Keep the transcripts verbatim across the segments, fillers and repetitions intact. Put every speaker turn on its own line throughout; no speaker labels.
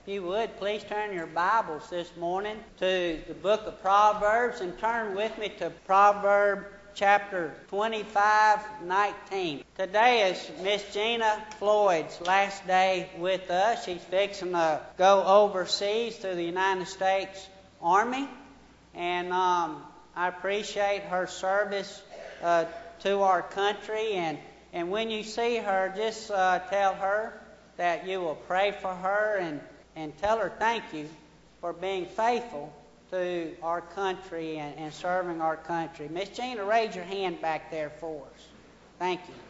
you would, please turn your Bibles this morning to the book of Proverbs and turn with me to Proverbs chapter twenty-five, nineteen. Today is Miss Gina Floyd's last day with us. She's fixing to go overseas to the United States Army, and um, I appreciate her service uh, to our country. And, and when you see her, just uh, tell her that you will pray for her and And tell her thank you for being faithful to our country and, and serving our country. Miss Gina, raise your hand back there for us. Thank you.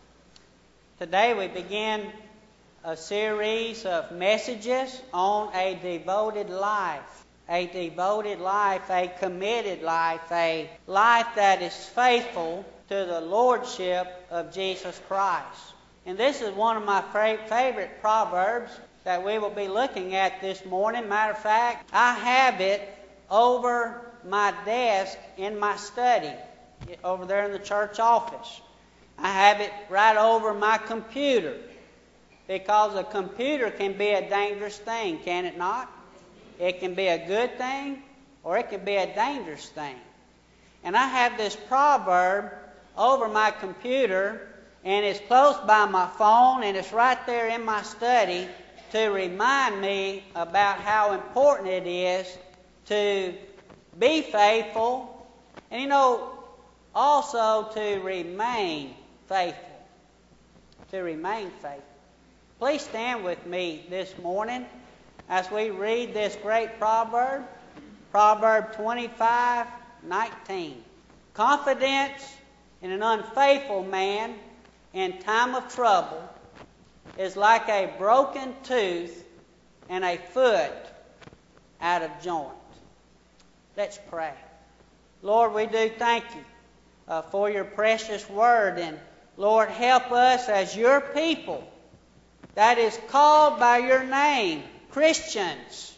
Today we begin a series of messages on a devoted life. A devoted life, a committed life, a life that is faithful to the Lordship of Jesus Christ. And this is one of my favorite proverbs that we will be looking at this morning. Matter of fact, I have it over my desk in my study, over there in the church office. I have it right over my computer, because a computer can be a dangerous thing, can it not? It can be a good thing, or it can be a dangerous thing. And I have this proverb over my computer, and it's close by my phone, and it's right there in my study, to remind me about how important it is to be faithful, and you know, also to remain faithful. To remain faithful. Please stand with me this morning as we read this great proverb, Proverb twenty-five, nineteen. Confidence in an unfaithful man in time of trouble is like a broken tooth and a foot out of joint. Let's pray. Lord, we do thank you uh, for your precious word. And Lord, help us as your people that is called by your name, Christians.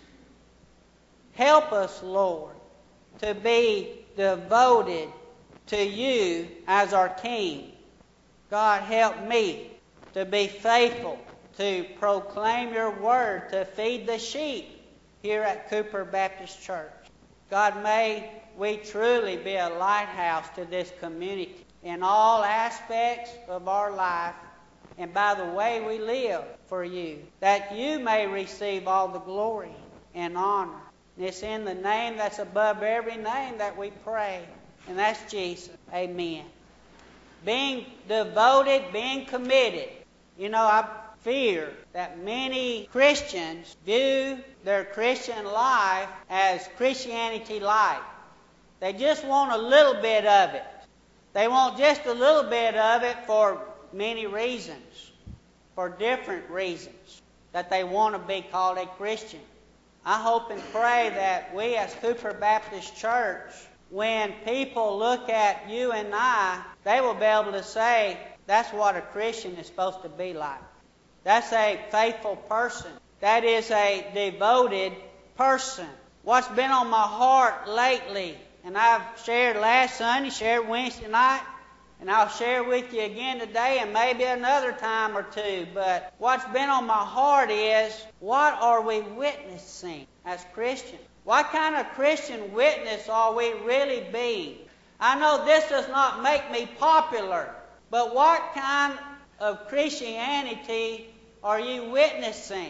Help us, Lord, to be devoted to you as our King. God, help me to be faithful, to proclaim your word, to feed the sheep here at Cooper Baptist Church. God, may we truly be a lighthouse to this community in all aspects of our life and by the way we live for you, that you may receive all the glory and honor. And it's in the name that's above every name that we pray, and that's Jesus. Amen. Being devoted, being committed. You know, I fear that many Christians view their Christian life as Christianity light. They just want a little bit of it. They want just a little bit of it for many reasons, for different reasons, that they want to be called a Christian. I hope and pray that we as Cooper Baptist Church, when people look at you and I, they will be able to say, that's what a Christian is supposed to be like. That's a faithful person. That is a devoted person. What's been on my heart lately, and I've shared last Sunday, shared Wednesday night, and I'll share with you again today and maybe another time or two. But what's been on my heart is, what are we witnessing as Christians? What kind of Christian witness are we really being? I know this does not make me popular, but what kind of Christianity are you witnessing?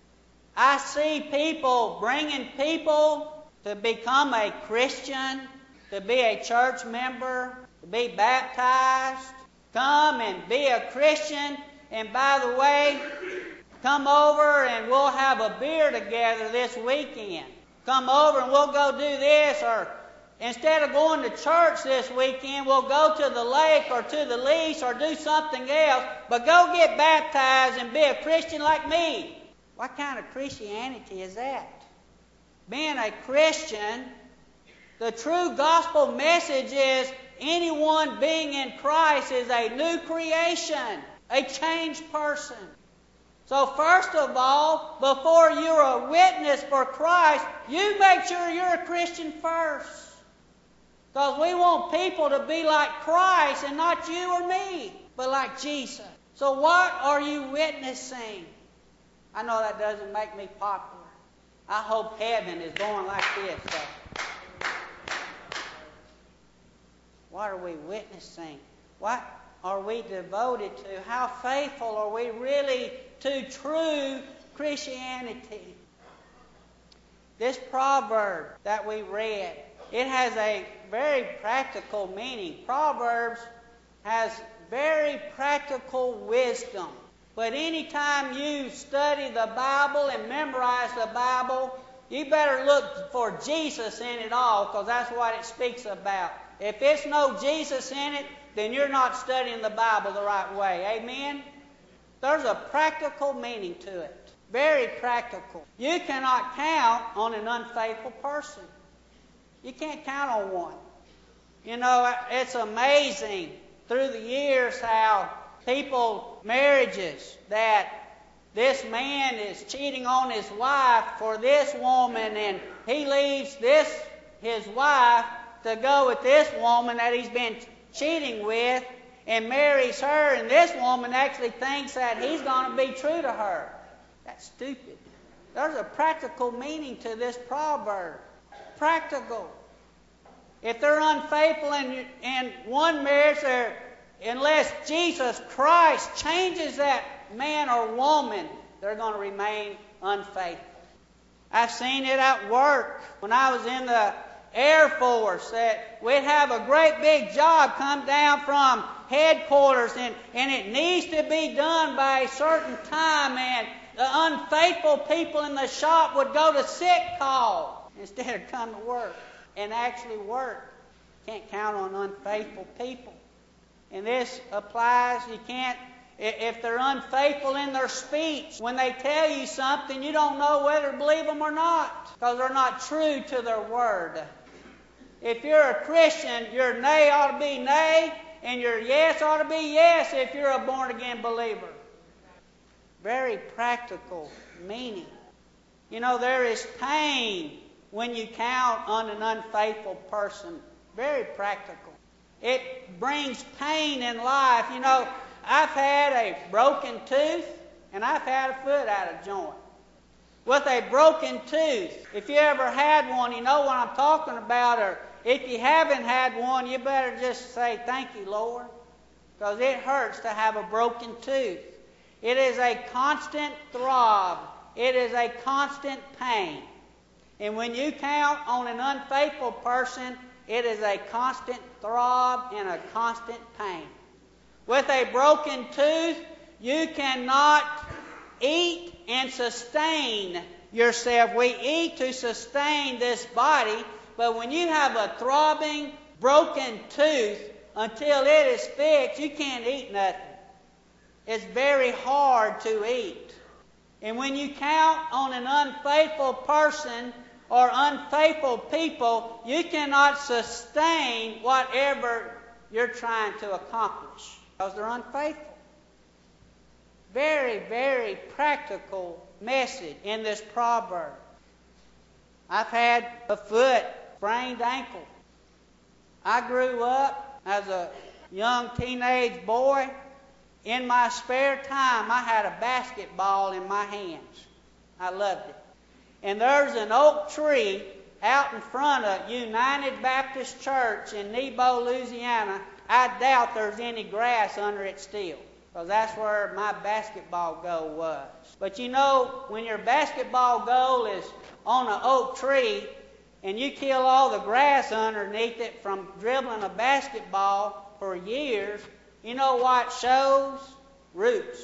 I see people bringing people to become a Christian, to be a church member, to be baptized, come and be a Christian, and by the way, come over and we'll have a beer together this weekend. Come over and we'll go do this, or instead of going to church this weekend, we'll go to the lake or to the lease or do something else, but go get baptized and be a Christian like me. What kind of Christianity is that? Being a Christian, the true gospel message is anyone being in Christ is a new creation, a changed person. So first of all, before you're a witness for Christ, you make sure you're a Christian first. Because we want people to be like Christ and not you or me, but like Jesus. So what are you witnessing? I know that doesn't make me popular. I hope heaven is going like this. So. What are we witnessing? What are we devoted to? How faithful are we really to true Christianity? This proverb that we read, it has a very practical meaning. Proverbs has very practical wisdom. But anytime you study the Bible and memorize the Bible, you better look for Jesus in it all, because that's what it speaks about. If it's no Jesus in it, then you're not studying the Bible the right way. Amen? There's a practical meaning to it. Very practical. You cannot count on an unfaithful person. You can't count on one. You know, it's amazing through the years how people, marriages, that this man is cheating on his wife for this woman, and he leaves this, his wife, to go with this woman that he's been cheating with and marries her, and this woman actually thinks that he's going to be true to her. That's stupid. There's a practical meaning to this proverb. Practical. If they're unfaithful in, in one marriage, they're, unless Jesus Christ changes that man or woman, they're going to remain unfaithful. I've seen it at work when I was in the Air Force, that we'd have a great big job come down from headquarters, and, and it needs to be done by a certain time, and the unfaithful people in the shop would go to sick call instead of come to work and actually work. Can't count on unfaithful people. And this applies, you can't, if they're unfaithful in their speech, when they tell you something, you don't know whether to believe them or not, because they're not true to their word. If you're a Christian, your nay ought to be nay, and your yes ought to be yes if you're a born-again believer. Very practical meaning. You know, there is pain when you count on an unfaithful person. Very practical. It brings pain in life. You know, I've had a broken tooth, and I've had a foot out of joint. With a broken tooth, if you ever had one, you know what I'm talking about. Or if you haven't had one, you better just say, thank you, Lord. Because it hurts to have a broken tooth. It is a constant throb. It is a constant pain. And when you count on an unfaithful person, it is a constant throb and a constant pain. With a broken tooth, you cannot eat and sustain yourself. We eat to sustain this body, but when you have a throbbing, broken tooth, until it is fixed, you can't eat nothing. It's very hard to eat. And when you count on an unfaithful person or unfaithful people, you cannot sustain whatever you're trying to accomplish, because they're unfaithful. Very, very practical message in this proverb. I've had a foot, sprained ankle. I grew up as a young teenage boy. In my spare time, I had a basketball in my hands. I loved it. And there's an oak tree out in front of United Baptist Church in Nebo, Louisiana. I doubt there's any grass under it still, because that's where my basketball goal was. But you know, when your basketball goal is on an oak tree and you kill all the grass underneath it from dribbling a basketball for years, you know what shows? Roots.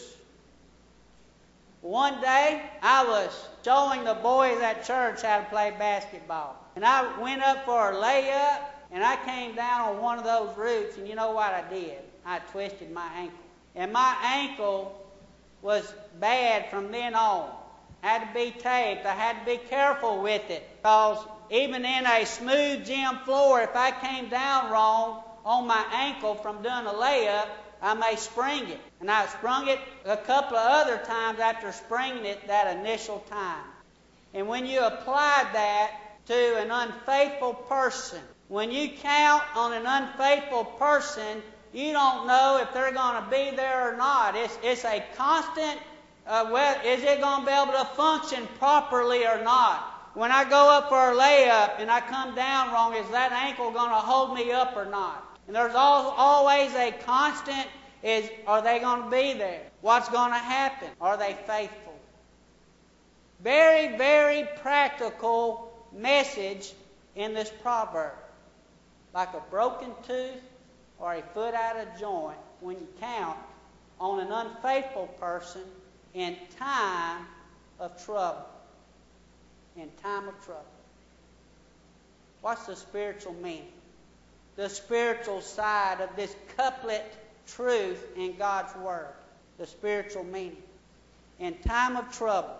One day, I was showing the boys at church how to play basketball. And I went up for a layup, and I came down on one of those roots, and you know what I did? I twisted my ankle. And my ankle was bad from then on. Had to be taped. I had to be careful with it, because even in a smooth gym floor, if I came down wrong on my ankle from doing a layup, I may spring it. And I sprung it a couple of other times after springing it that initial time. And when you apply that to an unfaithful person, when you count on an unfaithful person, you don't know if they're going to be there or not. It's, it's a constant uh, well, is it going to be able to function properly or not? When I go up for a layup and I come down wrong, is that ankle going to hold me up or not? And there's always a constant, is are they going to be there? What's going to happen? Are they faithful? Very, very practical message in this proverb. Like a broken tooth or a foot out of joint when you count on an unfaithful person in time of trouble. In time of trouble. What's the spiritual meaning? The spiritual side of this couplet truth in God's Word. The spiritual meaning. In time of trouble.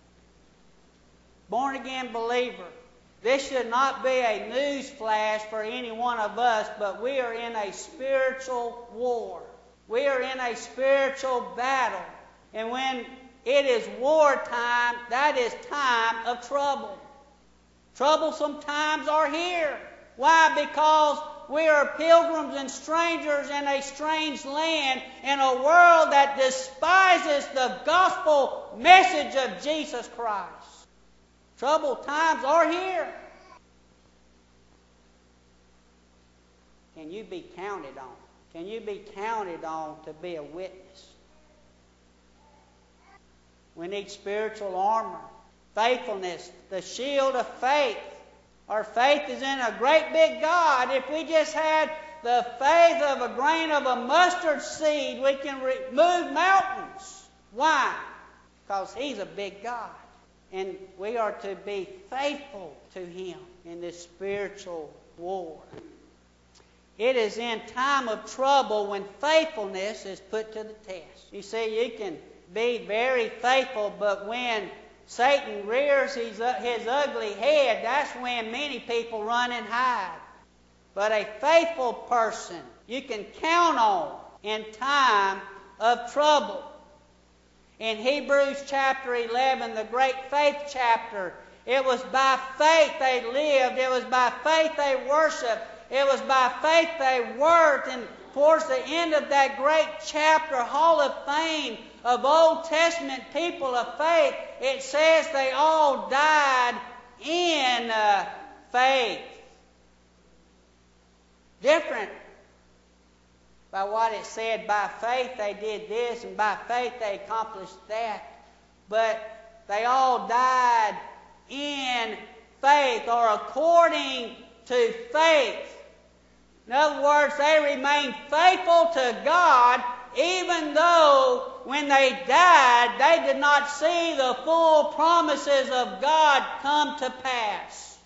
Born again believer. This should not be a news flash for any one of us, but we are in a spiritual war. We are in a spiritual battle. And when it is wartime, that is time of trouble. Troublesome times are here. Why? Because we are pilgrims and strangers in a strange land, in a world that despises the gospel message of Jesus Christ. Troubled times are here. Can you be counted on? Can you be counted on to be a witness? We need spiritual armor, faithfulness, the shield of faith. Our faith is in a great big God. If we just had the faith of a grain of a mustard seed, we can remove mountains. Why? Because He's a big God. And we are to be faithful to Him in this spiritual war. It is in time of trouble when faithfulness is put to the test. You see, you can be very faithful, but when Satan rears his, his ugly head, that's when many people run and hide. But a faithful person you can count on in time of trouble. In Hebrews chapter eleven, the great faith chapter, it was by faith they lived. It was by faith they worshiped. It was by faith they worked. And towards the end of that great chapter, Hall of Fame of Old Testament people of faith, it says they all died in uh, faith. Different by what it said, by faith they did this, and by faith they accomplished that. But they all died in faith, or according to faith. In other words, they remained faithful to God, even though when they died, they did not see the full promises of God come to pass.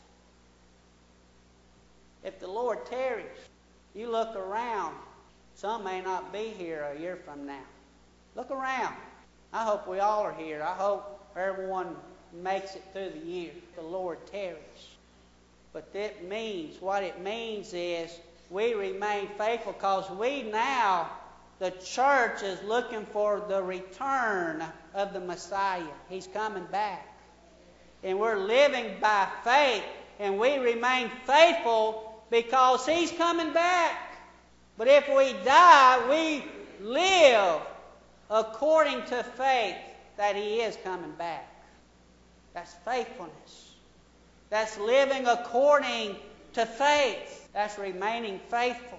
If the Lord tarries, you look around. Some may not be here a year from now. Look around. I hope we all are here. I hope everyone makes it through the year. The Lord tarries. But that means, what it means is we remain faithful because we now, the church is looking for the return of the Messiah. He's coming back. And we're living by faith, and we remain faithful because He's coming back. But if we die, we live according to faith that He is coming back. That's faithfulness. That's living according to faith. That's remaining faithful.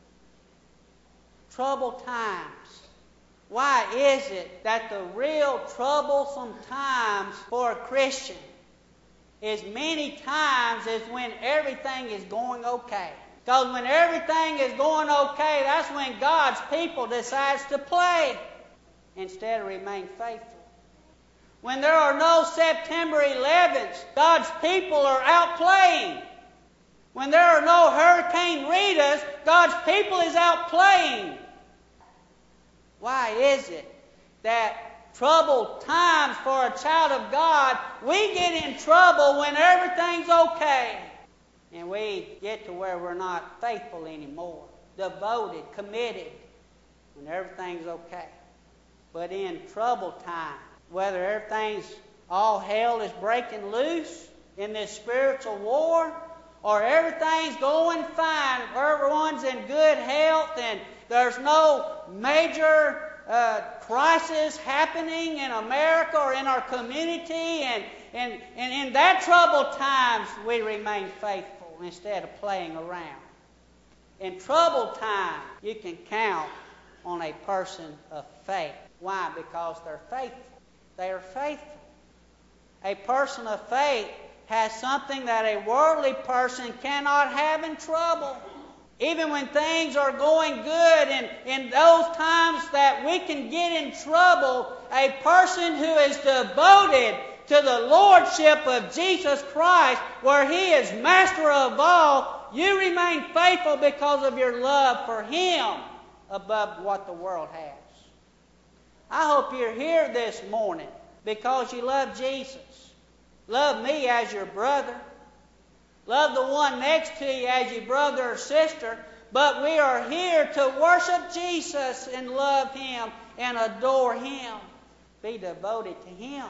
Troubled times. Why is it that the real troublesome times for a Christian is many times is when everything is going okay? Because when everything is going okay, that's when God's people decides to play instead of remain faithful. When there are no September elevenths, God's people are out playing. When there are no Hurricane Ritas, God's people is out playing. Why is it that troubled times for a child of God, we get in trouble when everything's okay? And we get to where we're not faithful anymore, devoted, committed, when everything's okay. But in troubled time, whether everything's, all hell is breaking loose in this spiritual war, or everything's going fine, everyone's in good health, and there's no major uh, crisis happening in America or in our community, and, and, and in that troubled times we remain faithful instead of playing around. In troubled times, you can count on a person of faith. Why? Because they're faithful. They are faithful. A person of faith has something that a worldly person cannot have in trouble. Even when things are going good, and in those times that we can get in trouble, a person who is devoted to the lordship of Jesus Christ, where He is master of all, you remain faithful because of your love for Him above what the world has. I hope you're here this morning because you love Jesus. Love me as your brother. Love the one next to you as your brother or sister. But we are here to worship Jesus and love Him and adore Him. Be devoted to Him.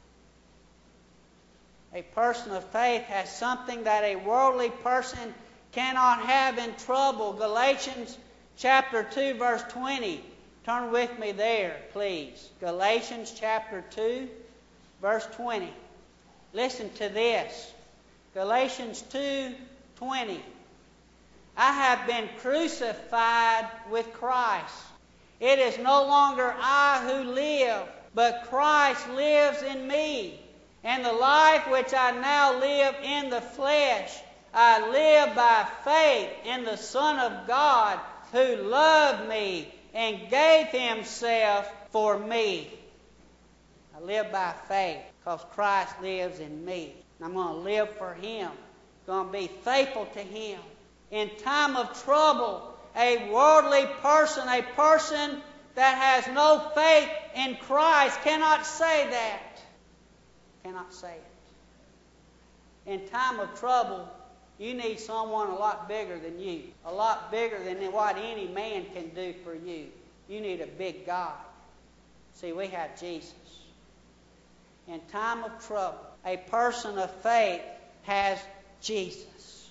A person of faith has something that a worldly person cannot have in trouble. Galatians chapter two, verse twenty. Turn with me there, please. Galatians chapter two, verse twenty. Listen to this. Galatians two twenty. I have been crucified with Christ. It is no longer I who live, but Christ lives in me. And the life which I now live in the flesh, I live by faith in the Son of God, who loved me and gave Himself for me. I live by faith because Christ lives in me. I'm going to live for Him. I'm going to be faithful to Him. In time of trouble, a worldly person, a person that has no faith in Christ cannot say that. Cannot say it. In time of trouble, you need someone a lot bigger than you. A lot bigger than what any man can do for you. You need a big God. See, we have Jesus. In time of trouble, a person of faith has Jesus.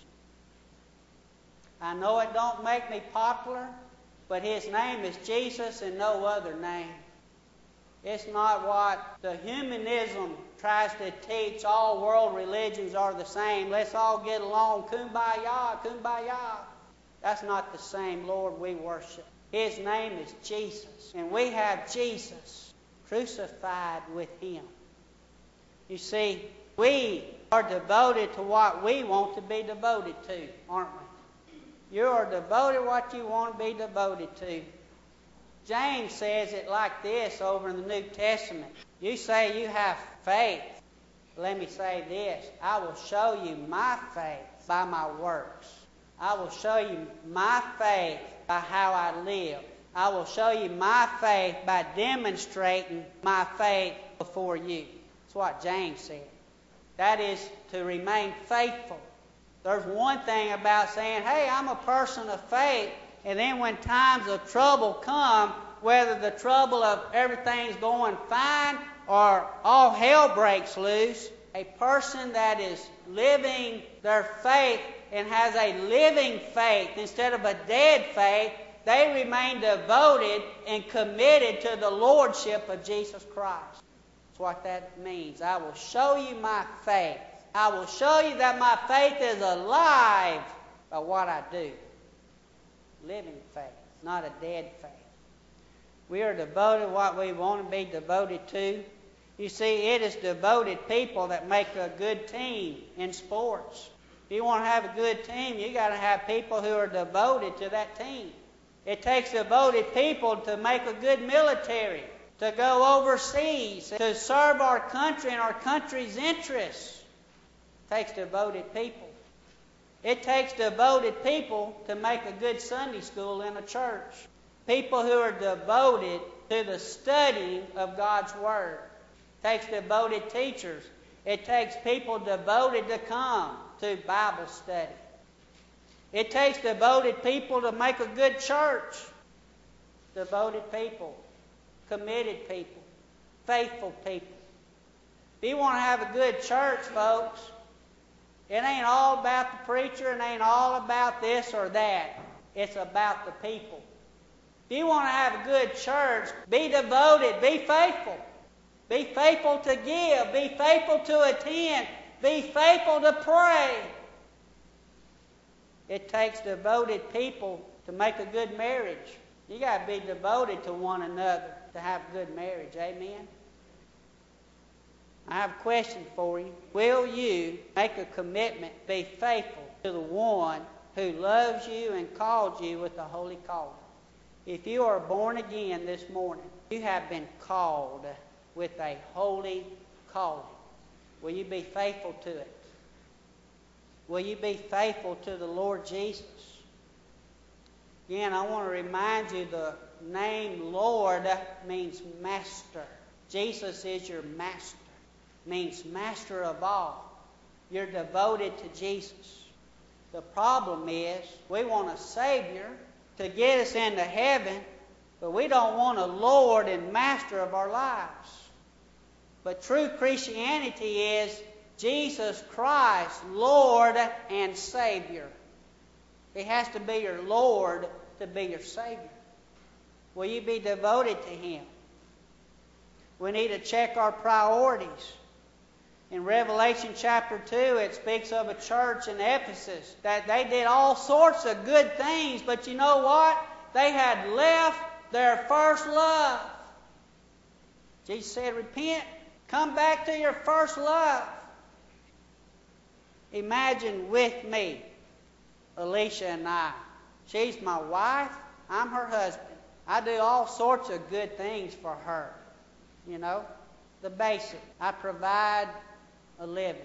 I know it don't make me popular, but His name is Jesus and no other name. It's not what the humanism tries to teach. All world religions are the same. Let's all get along. Kumbaya, kumbaya. That's not the same Lord we worship. His name is Jesus. And we have Jesus crucified with Him. You see, we are devoted to what we want to be devoted to, aren't we? You are devoted to what you want to be devoted to. James says it like this over in the New Testament. You say you have faith. Let me say this. I will show you my faith by my works. I will show you my faith by how I live. I will show you my faith by demonstrating my faith before you. That's what James said. That is to remain faithful. There's one thing about saying, hey, I'm a person of faith, and then when times of trouble come, whether the trouble of everything's going fine or all hell breaks loose, a person that is living their faith and has a living faith instead of a dead faith, they remain devoted and committed to the lordship of Jesus Christ. That's what that means. I will show you my faith. I will show you that my faith is alive by what I do. Living faith, not a dead faith. We are devoted to what we want to be devoted to. You see, it is devoted people that make a good team in sports. If you want to have a good team, you got to have people who are devoted to that team. It takes devoted people to make a good military, to go overseas, to serve our country and our country's interests. It takes devoted people. It takes devoted people to make a good Sunday school in a church. People who are devoted to the studying of God's Word. It takes devoted teachers. It takes people devoted to come to Bible study. It takes devoted people to make a good church. Devoted people. Committed people. Faithful people. If you want to have a good church, folks, it ain't all about the preacher. It ain't all about this or that. It's about the people. If you want to have a good church, be devoted, be faithful. Be faithful to give, be faithful to attend, be faithful to pray. It takes devoted people to make a good marriage. You got to be devoted to one another to have a good marriage. Amen? I have a question for you. Will you make a commitment, be faithful to the one who loves you and called you with the holy calling? If you are born again this morning, you have been called with a holy calling. Will you be faithful to it? Will you be faithful to the Lord Jesus? Again, I want to remind you the name Lord means master. Jesus is your master. Means master of all. You're devoted to Jesus. The problem is we want a Savior to get us into heaven, but we don't want a Lord and master of our lives. But true Christianity is Jesus Christ, Lord and Savior. He has to be your Lord to be your Savior. Will you be devoted to Him? We need to check our priorities. In Revelation chapter two, it speaks of a church in Ephesus that they did all sorts of good things, but you know what? They had left their first love. Jesus said, repent, come back to your first love. Imagine with me, Alicia and I. She's my wife, I'm her husband. I do all sorts of good things for her. You know, the basic. I provide a living.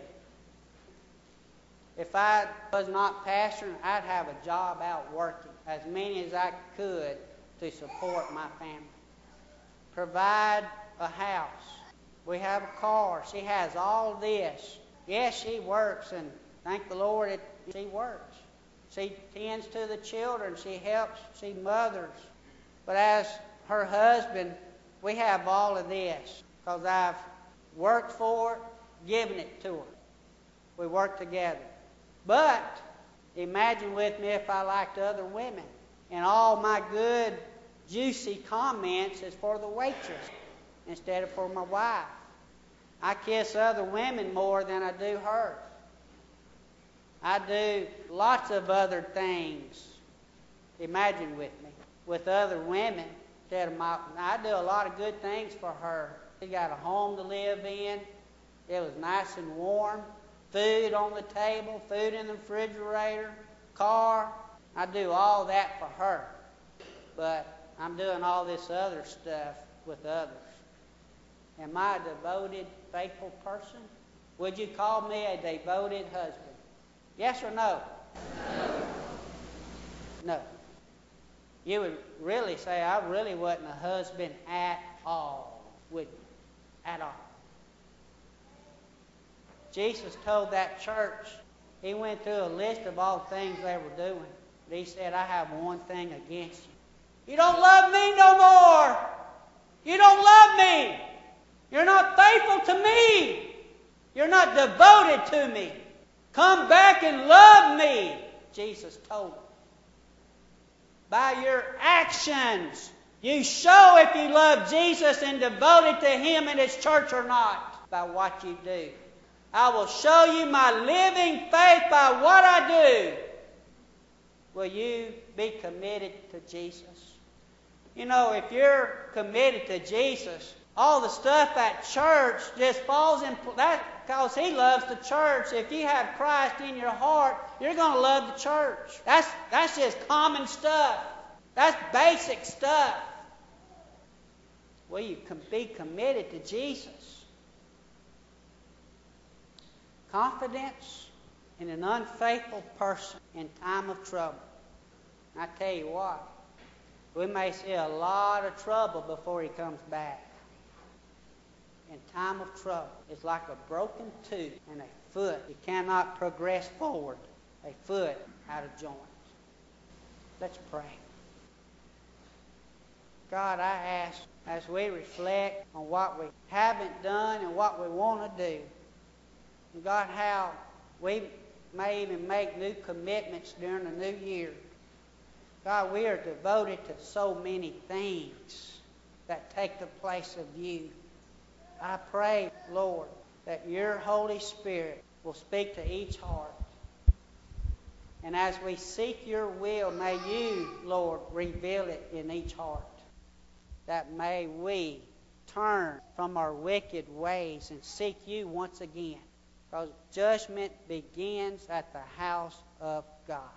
If I was not pastoring, I'd have a job out working, as many as I could to support my family. Provide a house. We have a car. She has all this. Yes, she works, and thank the Lord it, she works. She tends to the children. She helps. She mothers. But as her husband, we have all of this because I've worked for it, given it to her. We work together. But imagine with me if I liked other women and all my good, juicy comments is for the waitress instead of for my wife. I kiss other women more than I do her. I do lots of other things. Imagine with me, with other women instead of my. I do a lot of good things for her. She got a home to live in. It was nice and warm. Food on the table, food in the refrigerator, car. I do all that for her. But I'm doing all this other stuff with others. Am I a devoted, faithful person? Would you call me a devoted husband? Yes or no? No. No. You would really say, I really wasn't a husband at all, would you? At all. Jesus told that church, he went through a list of all the things they were doing. But he said, I have one thing against you. You don't love me no more. You don't love me. You're not faithful to me. You're not devoted to me. Come back and love me, Jesus told them. By your actions, you show if you love Jesus and devoted to Him and His church or not. By what you do. I will show you my living faith by what I do. Will you be committed to Jesus? You know, if you're committed to Jesus, all the stuff at church just falls in that because He loves the church. If you have Christ in your heart, you're going to love the church. That's that's just common stuff. That's basic stuff. Will you be committed to Jesus? Confidence in an unfaithful person in time of trouble. I tell you what, we may see a lot of trouble before He comes back. In time of trouble, it's like a broken tooth and a foot. You cannot progress forward. A foot out of joint. Let's pray. God, I ask as we reflect on what we haven't done and what we want to do, and God, how we may even make new commitments during the new year. God, we are devoted to so many things that take the place of you. I pray, Lord, that your Holy Spirit will speak to each heart. And as we seek your will, may you, Lord, reveal it in each heart. That may we turn from our wicked ways and seek you once again. Because judgment begins at the house of God.